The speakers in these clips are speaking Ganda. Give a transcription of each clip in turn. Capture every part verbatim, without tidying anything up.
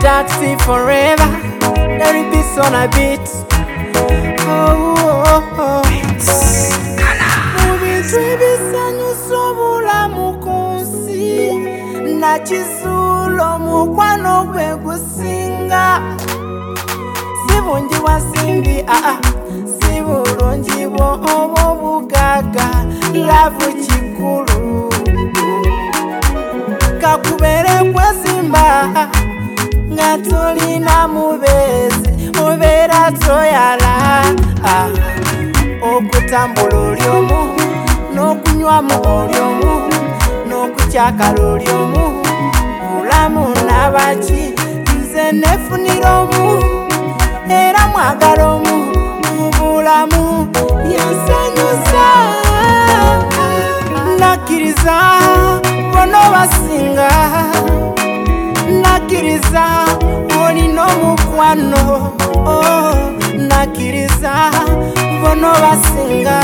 taxi forever. There is peace on a beat. Oh, oh, oh. Sobula mukunsi na chisulo mukwano gwe gusinga sibungi wasimbi ah sibulungi bwo obo bugaga lavu chikulu kakubere kwesimba nga tolina mubezi obera toyala ah okutambula olyomu n'okunywa mu olyomu n'okukyakala olyomu bulamu n'abaki nze nefunira omu era mwagala omu mu bulamu yansanyusa nakkiriza bono basinga nakkiriza olina omukwano nakkiriza bono basinga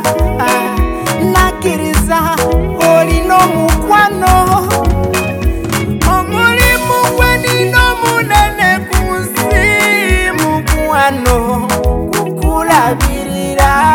nakiriza olina omukwano omulimu gwe nina omunene ku nsi mukwano kukulabirira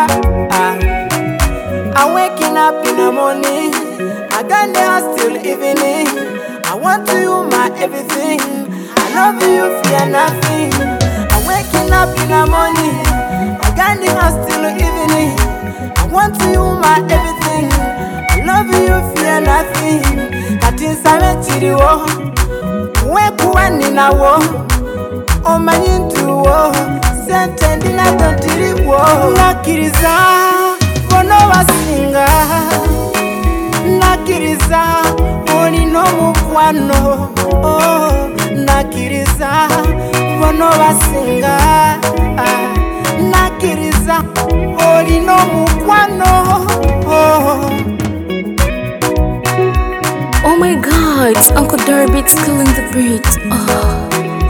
I'm waking up in the morning I got there still evening I want to you my everything I love you fear nothing I'm waking up in the morning I got there still evening I want to you my everything I love you fear nothing kati nsabe kiriwo wekuwa ninawo omanyi ntuwo sente ndinazo ntiriwo nakkiriza bono basinga nakkiriza olina omukwano nakkiriza bono basinga nakkiriza olina omukwano. Oh my God, Uncle Darby's killing the beat. Oh.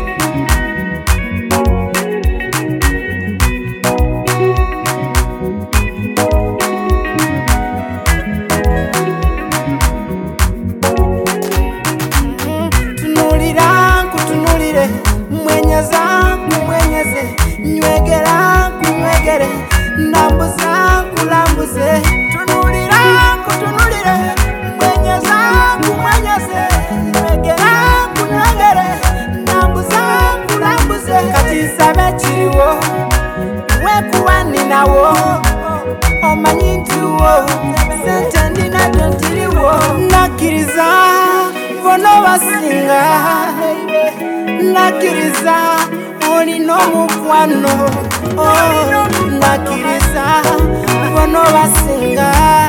Tunulira kutunulire mwenyeza kumwenyeze nywegera kunywegere nambuza kulambuze tunulira kutunulire mwenyeza kumwenyeze nywegera kunywegere nambuza kulambuze kati sabe kiriwo wekuwa ninawo omanyi ntuwo sente ndinazo ntiriwo nakkiriza bono basinga nakkiriza olina omukwano nakkiriza bono basinga